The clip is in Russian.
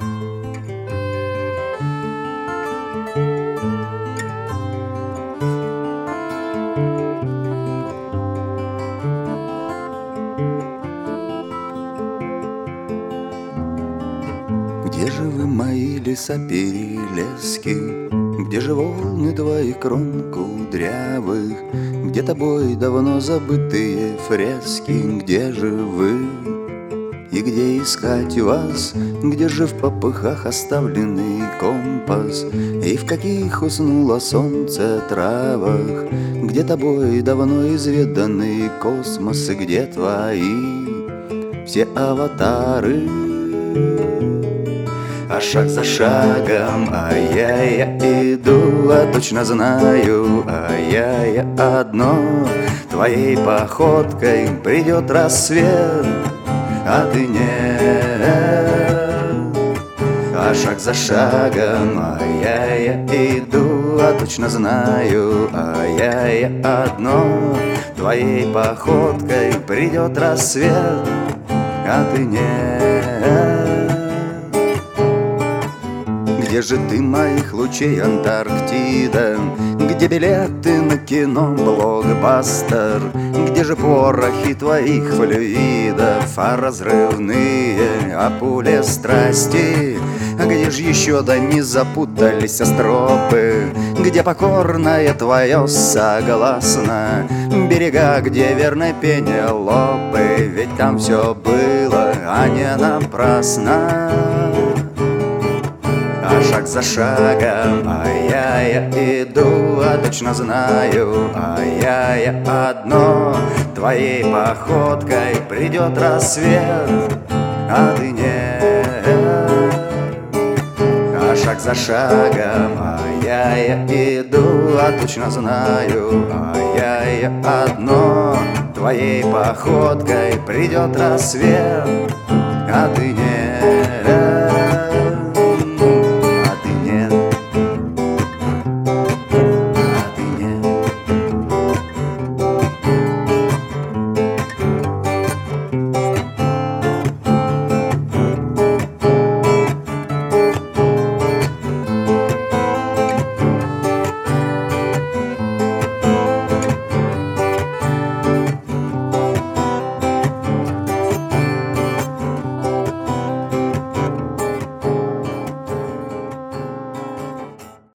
Где же вы, мои леса-перелески? Где же волны твоих крон кудрявых? Где тобой давно забытые фрески? Где же вы? И где искать вас? Где же в попыхах оставленный компас? И в каких уснуло солнце травах? Где тобой давно изведанный космос? И где твои все аватары? А шаг за шагом, я иду, а точно знаю, я одно. Твоей походкой придет рассвет, а ты нет. А шаг за шагом, я иду, а точно знаю, я одно. Твоей походкой придет рассвет, а ты нет. Где же ты, моих лучей, Антарктида? Где билеты на кино, блокбастер? Где же порохи твоих флюидов, а разрывные, а пули страсти? А где же еще, да не запутались остропы? Где покорное твое согласно? Берега, где верны Пенелопы? Ведь там все было, а не напрасно. А шаг за шагом, я иду, а точно знаю, я одно. Твоей походкой придет рассвет, а ты нет. А шаг за шагом, я иду, а точно знаю, я одно. Твоей походкой придет рассвет, а ты нет.